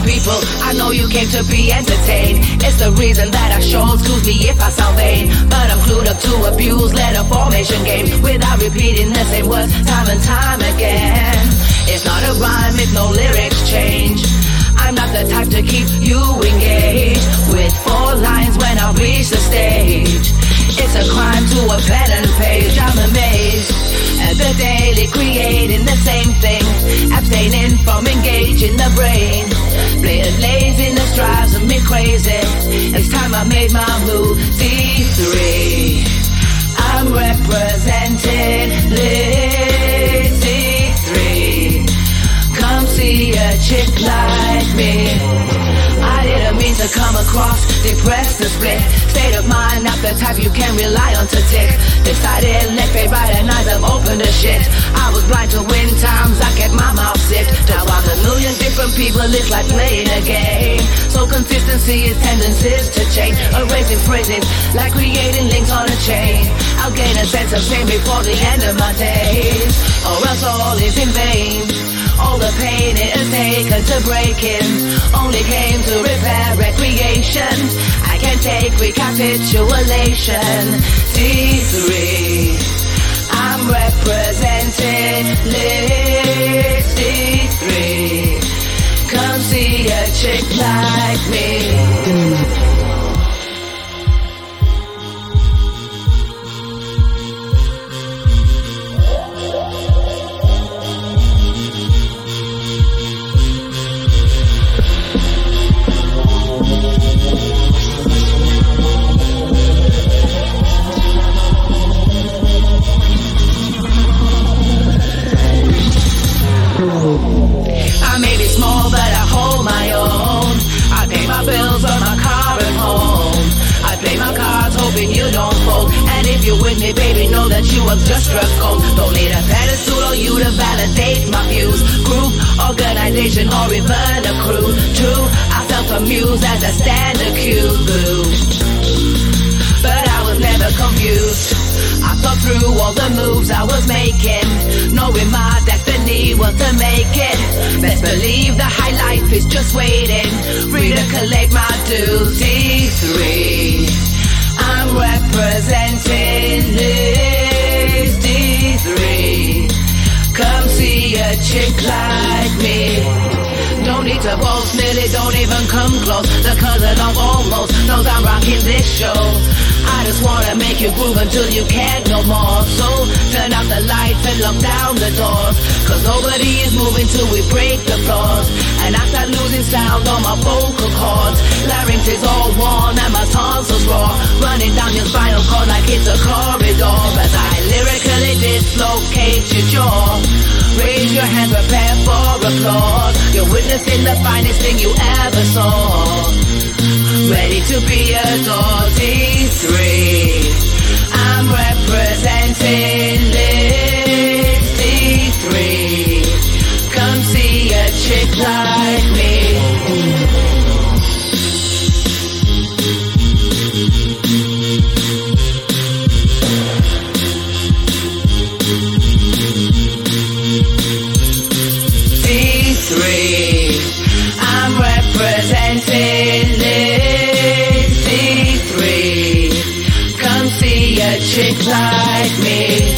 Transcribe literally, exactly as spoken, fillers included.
people, I know you came to be entertained. It's the reason that I show, excuse me if I sound vain, but I'm clued up to abuse letter formation game without repeating the same words time and time again. It's not a rhyme if no lyrics change. I'm not the type to keep you engaged with four lines when I reach the stage. It's a crime to a pen and page. I'm amazed at the daily creating the same thing, abstaining from engaging the brain. Blatant laziness drives me crazy. It's time I made my move. D three, I'm representing Lizzy three. Come see a chick like me. I didn't mean to come across depressed and split. State of mind, not the type you can rely on to tick. Decided left, right, right, and eyes have opened the shit. I was blind to win times, I kept my mouth zipped. Now I'm a million different people, it's like playing a game. So consistency is tendencies to change. Erasing phrases, like creating links on a chain. I'll gain a sense of shame before the end of my days, or else all is in vain. All the pain it has taken to break him only came to repair recreation. I can take recapitulation. D three, I'm representing Liz. D three, come see a chick like me. I may be small, but I hold my own. I pay my bills on my car and home. I play my cards hoping you don't fold. And if you're with me, baby, know that you have just struck gold. Don't need a pedestal or you to validate my views. Group, organization, or even a crew. True, I self-amuse as I stand accused. But I was never confused. I thought through all the moves I was making, knowing my destiny was to make it. Best believe the high life is just waiting, free to collect my dues. D three, I'm representing Liz. D three, come see a chick like me. Don't need to boast, nearly don't even come close. The cousin of almost knows I'm rocking this show. I just wanna make you groove until you can't no more. So turn out the lights and lock down the doors, cause nobody is moving till we break the floors. And I start losing sound on my vocal cords. Larynx is all worn and my tonsils raw, running down your spinal cord like it's a corridor. As I lyrically dislocate your jaw, raise your hand, prepare for applause. You're witnessing the finest thing you ever saw, ready to be adored. D three, I'm representing Liz. D three, come see a chick like me. D three, I'm representing Liz. D three, come see a chick like me.